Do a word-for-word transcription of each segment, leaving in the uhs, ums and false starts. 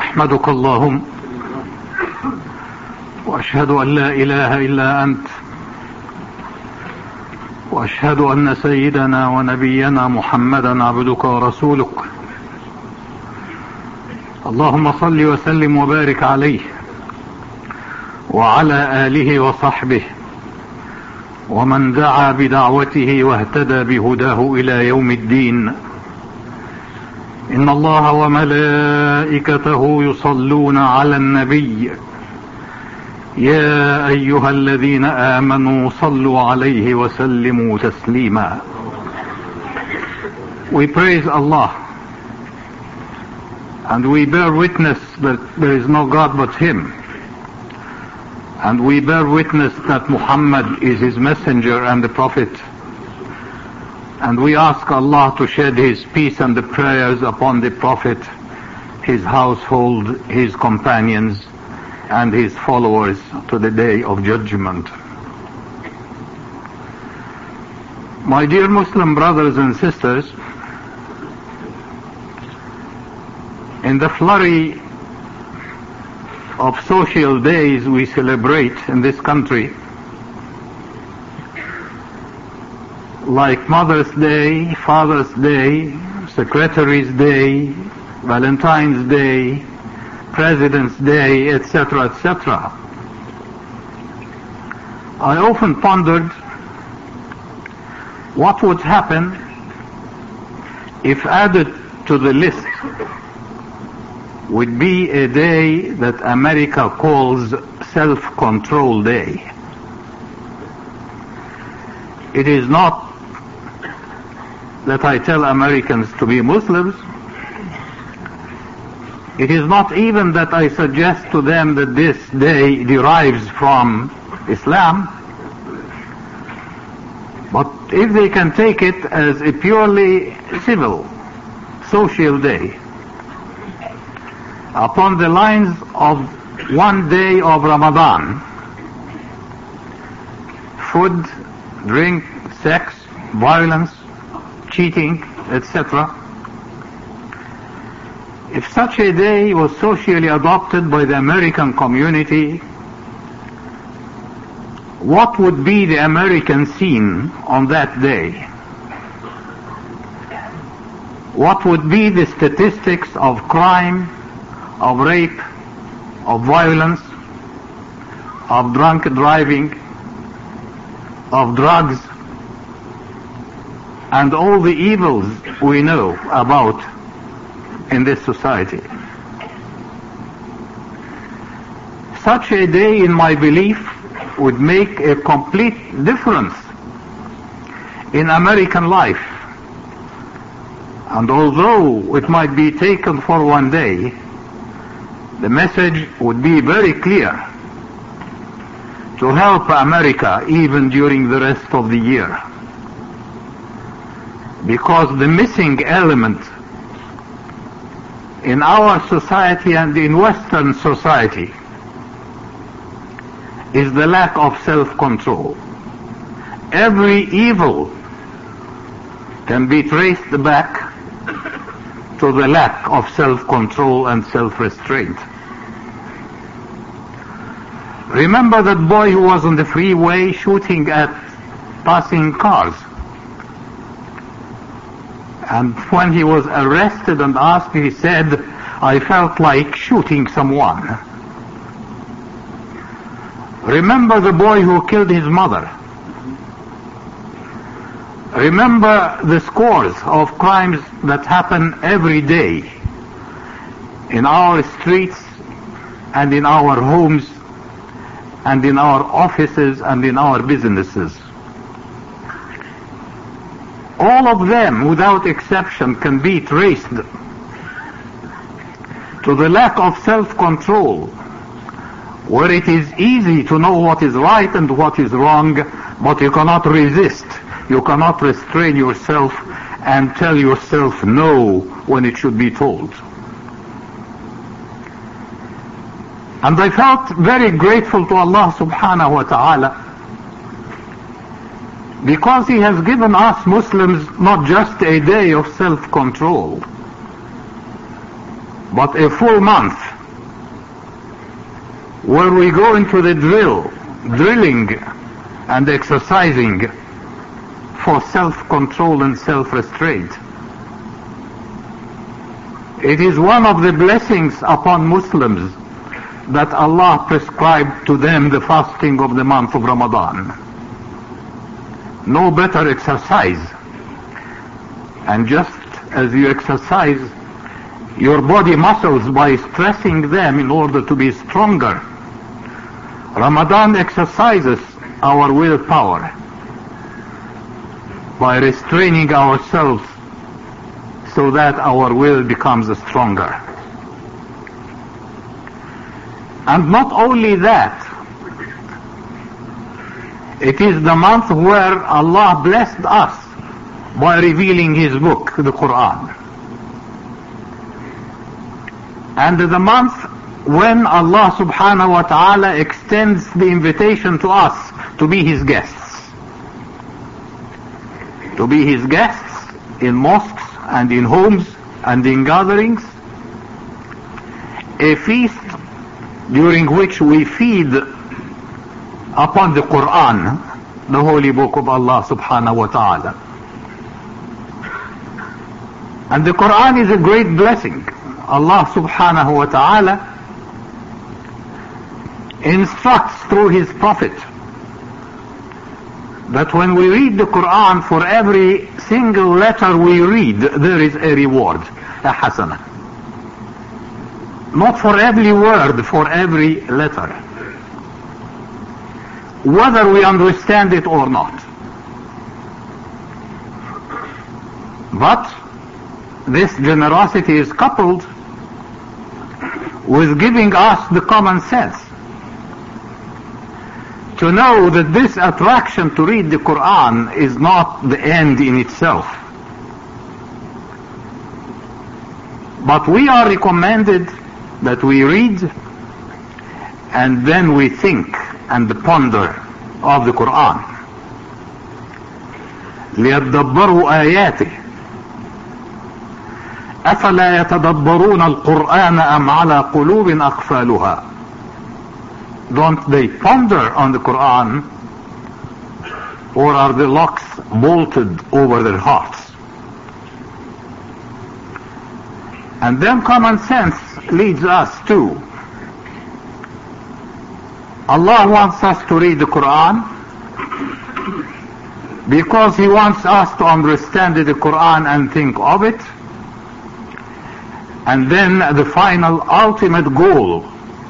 أحمدك اللهم وأشهد أن لا إله إلا أنت وأشهد أن سيدنا ونبينا محمدا عبدك ورسولك. اللهم صل وسلم وبارك عليه وعلى آله وصحبه ومن دعا بدعوته واهتدى بهداه إلى يوم الدين. إن الله وملائكته يصلون على النبي يا أيها الذين آمنوا صلوا عليه وسلموا تسليما. We praise Allah and we bear witness that there is no God but Him, and we bear witness that Muhammad is His messenger and the Prophet, and we ask Allah to shed His peace and the prayers upon the Prophet, his household, his companions, and his followers to the day of judgment. My dear Muslim brothers and sisters, in the flurry of social days we celebrate in this country, like Mother's Day, Father's Day, Secretary's Day, Valentine's Day, President's Day, et cetera, et cetera, I often pondered what would happen if added to the list would be a day that America calls Self-Control Day. It is not that I tell Americans to be Muslims. It is not even that I suggest to them that this day derives from Islam. But if they can take it as a purely civil, social day, upon the lines of one day of Ramadan, food, drink, sex, violence, cheating, et cetera. If such a day was socially adopted by the American community, what would be the American scene on that day? What would be the statistics of crime, of rape, of violence, of drunk driving, of drugs, and all the evils we know about in this society? Such a day, in my belief, would make a complete difference in American life. And although it might be taken for one day, the message would be very clear to help America even during the rest of the year. Because the missing element in our society and in Western society is the lack of self-control. Every evil can be traced back to the lack of self-control and self-restraint. Remember that boy who was on the freeway shooting at passing cars? And when he was arrested and asked, he said, "I felt like shooting someone." Remember the boy who killed his mother. Remember the scores of crimes that happen every day in our streets and in our homes and in our offices and in our businesses. All of them, without exception, can be traced to the lack of self-control, where it is easy to know what is right and what is wrong, but you cannot resist, you cannot restrain yourself and tell yourself no when it should be told. And I felt very grateful to Allah subhanahu wa ta'ala, because He has given us Muslims not just a day of self-control, but a full month where we go into the drill, drilling and exercising for self-control and self-restraint. It is one of the blessings upon Muslims that Allah prescribed to them the fasting of the month of Ramadan. No better exercise. And just as you exercise your body muscles by stressing them in order to be stronger, Ramadan exercises our willpower by restraining ourselves so that our will becomes stronger. And not only that, it is the month where Allah blessed us by revealing His book, the Quran. And the month when Allah subhanahu wa ta'ala extends the invitation to us to be His guests. To be His guests in mosques and in homes and in gatherings. A feast during which we feed upon the Quran, the holy book of Allah subhanahu wa ta'ala. And the Quran is a great blessing. Allah subhanahu wa ta'ala instructs through His Prophet that when we read the Quran, for every single letter we read, there is a reward, a hasanah. Not for every word, for every letter, whether we understand it or not. But this generosity is coupled with giving us the common sense to know that this attraction to read the Quran is not the end in itself. But we are recommended that we read and then we think and ponder of the Quran. ليدبروا آياته أفلا يتدبرون القرآن أم على قلوب أقفالها. Don't they ponder on the Quran, or are the locks bolted over their hearts? And then common sense leads us to Allah wants us to read the Quran because He wants us to understand the Quran and think of it. And then the final ultimate goal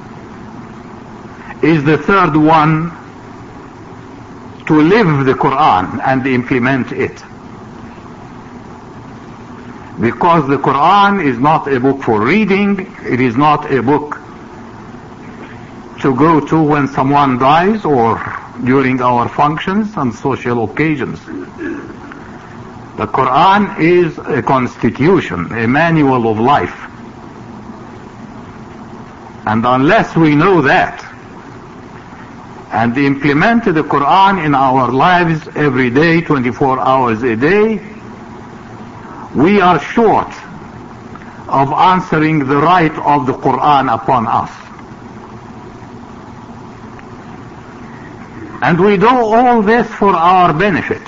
is the third one, to live the Quran and implement it. Because the Quran is not a book for reading, it is not a book to go to when someone dies or during our functions and social occasions. The Quran is a constitution, a manual of life. And unless we know that and implement the Quran in our lives every day, twenty-four hours a day, we are short of answering the right of the Quran upon us. And we do all this for our benefit.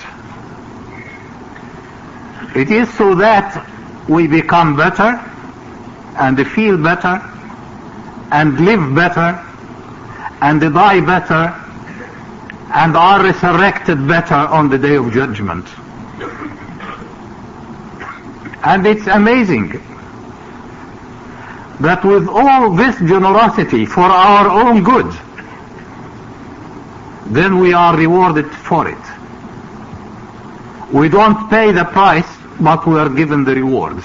It is so that we become better and feel better and live better and die better and are resurrected better on the day of judgment. And it's amazing that with all this generosity for our own good, then we are rewarded for it. We don't pay the price, but we are given the reward.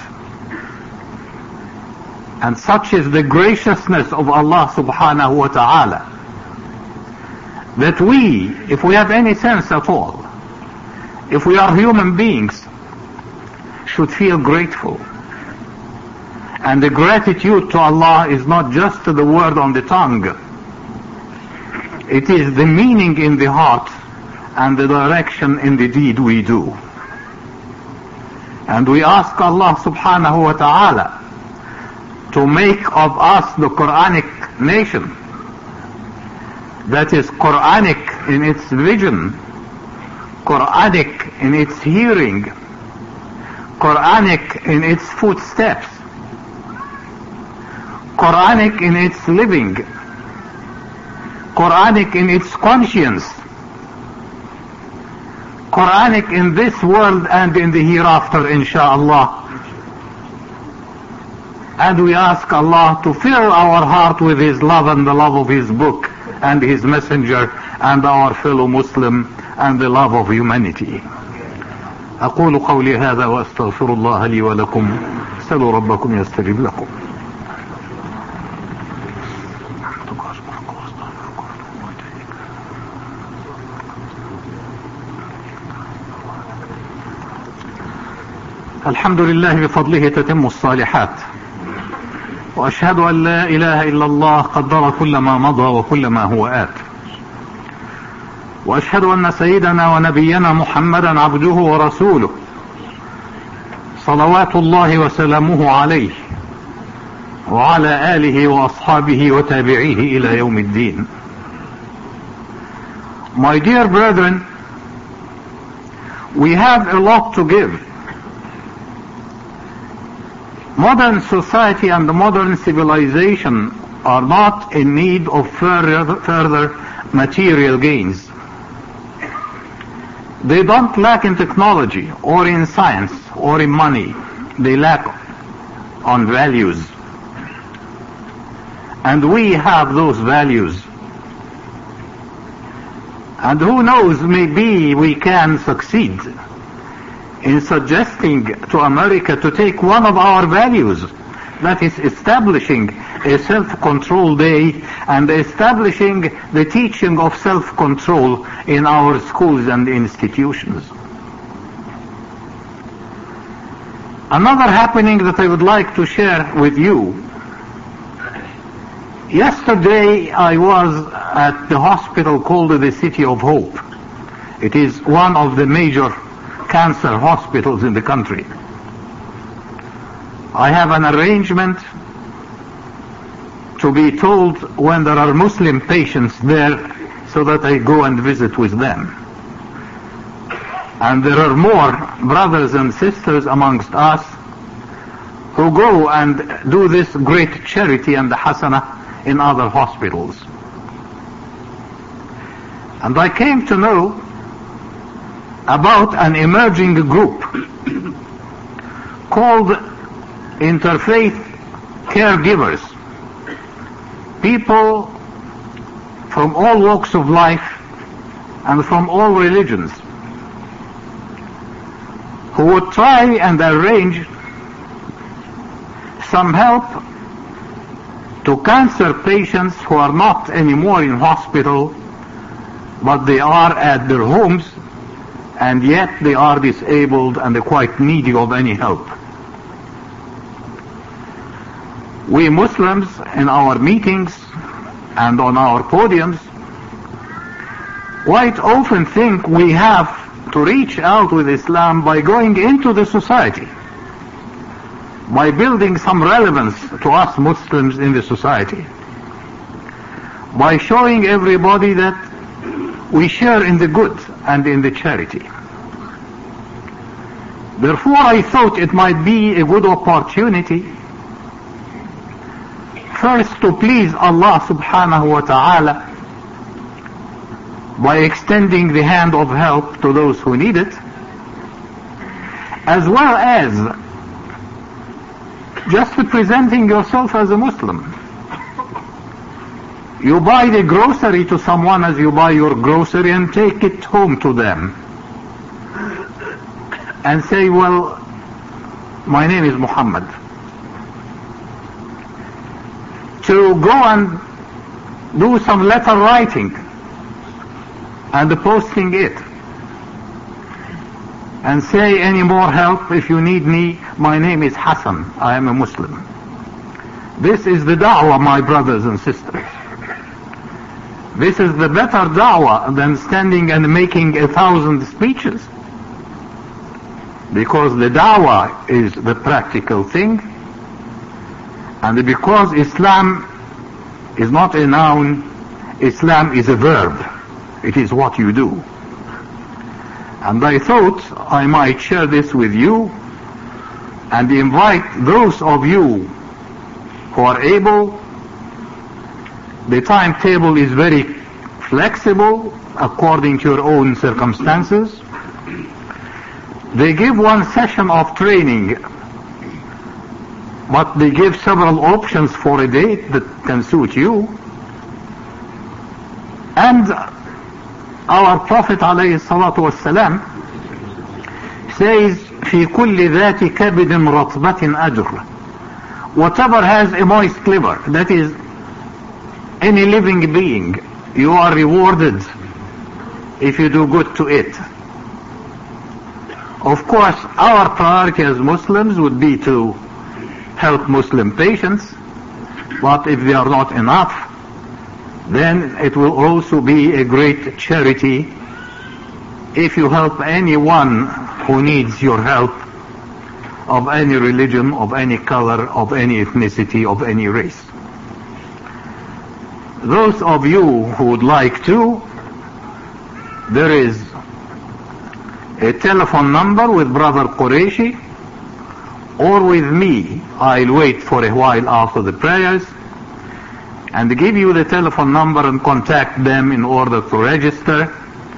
And such is the graciousness of Allah subhanahu wa ta'ala, that we, if we have any sense at all, if we are human beings, should feel grateful. And the gratitude to Allah is not just the word on the tongue. It is the meaning in the heart and the direction in the deed we do. And we ask Allah subhanahu wa ta'ala to make of us the Quranic nation that is Quranic in its vision, Quranic in its hearing, Quranic in its footsteps, Quranic in its living, Quranic in its conscience, Quranic in this world and in the hereafter, insha'Allah. And we ask Allah to fill our heart with His love and the love of His book and His messenger and our fellow Muslim and the love of humanity. أقول قولي هذا وأستغفر الله لي ولكم اسألوا ربكم يستجب لكم. الحمد لله بفضله تتم الصالحات، وأشهد أن لا إله إلا الله قدر كل ما مضى وكل ما هو آت، وأشهد أن سيدنا ونبينا محمدا عبده ورسوله صلوات الله وسلامه عليه وعلى آله وأصحابه وتابعيه إلى يوم الدين. My dear brethren, we have a lot to give. Modern society and the modern civilization are not in need of further, further material gains. They don't lack in technology or in science or in money. They lack on values. And we have those values. And who knows, maybe we can succeed in suggesting to America to take one of our values, that is establishing a self-control day and establishing the teaching of self-control in our schools and institutions. Another happening that I would like to share with you. Yesterday I was at the hospital called the City of Hope. It is one of the major cancer hospitals in the country. I have an arrangement to be told when there are Muslim patients there so that I go and visit with them. And there are more brothers and sisters amongst us who go and do this great charity and the hasana in other hospitals. And I came to know about an emerging group called interfaith caregivers. People from all walks of life and from all religions who would try and arrange some help to cancer patients who are not anymore in hospital, but they are at their homes, and yet they are disabled and they're quite needy of any help. We Muslims in our meetings and on our podiums quite often think we have to reach out with Islam by going into the society, by building some relevance to us Muslims in the society, by showing everybody that we share in the good and in the charity. Therefore, I thought it might be a good opportunity first to please Allah subhanahu wa ta'ala by extending the hand of help to those who need it, as well as just presenting yourself as a Muslim. You buy the grocery to someone as you buy your grocery and take it home to them and say, well, my name is Muhammad. To go and do some letter writing and posting it and say, any more help if you need me, my name is Hassan, I am a Muslim. This is the da'wah, my brothers and sisters. This is the better da'wah than standing and making a thousand speeches. Because the da'wah is the practical thing, and because Islam is not a noun, Islam is a verb. It is what you do. And I thought I might share this with you and invite those of you who are able. The timetable is very flexible according to your own circumstances. They give one session of training, but they give several options for a date that can suit you. And our Prophet alayhi salatu wassalam says, في كل ذات كبد رطبة أجر. Whatever has a moist liver, that is, any living being, you are rewarded if you do good to it. Of course, our priority as Muslims would be to help Muslim patients, but if they are not enough, then it will also be a great charity if you help anyone who needs your help, of any religion, of any color, of any ethnicity, of any race. Those of you who would like to, there is a telephone number with Brother Qureshi, or with me. I'll wait for a while after the prayers and give you the telephone number and contact them in order to register.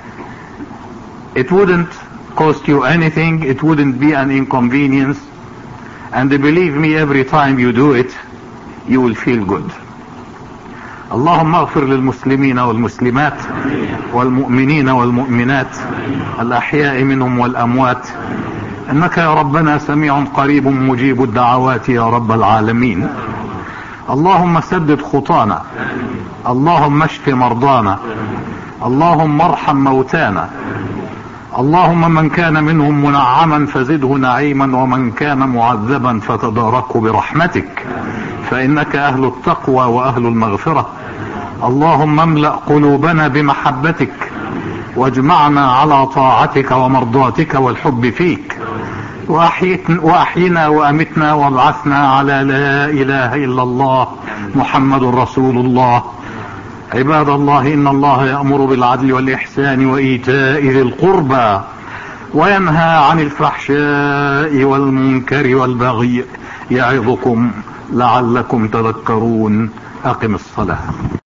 It wouldn't cost you anything, it wouldn't be an inconvenience, and believe me, every time you do it, you will feel good. اللهم اغفر للمسلمين والمسلمات والمؤمنين والمؤمنات الأحياء منهم والأموات إنك يا ربنا سميع قريب مجيب الدعوات يا رب العالمين. اللهم سدد خطانا، اللهم اشف مرضانا، اللهم ارحم موتانا، اللهم من كان منهم منعما فزده نعيما، ومن كان معذبا فتداركه برحمتك، فإنك أهل التقوى وأهل المغفرة. اللهم املأ قلوبنا بمحبتك واجمعنا على طاعتك ومرضاتك والحب فيك، وأحينا وأمتنا وابعثنا على لا إله إلا الله محمد رسول الله. عباد الله، إن الله يأمر بالعدل والإحسان وإيتاء ذي القربى وينهى عن الفحشاء والمنكر والبغي يعظكم لعلكم تذكرون. أقم الصلاة.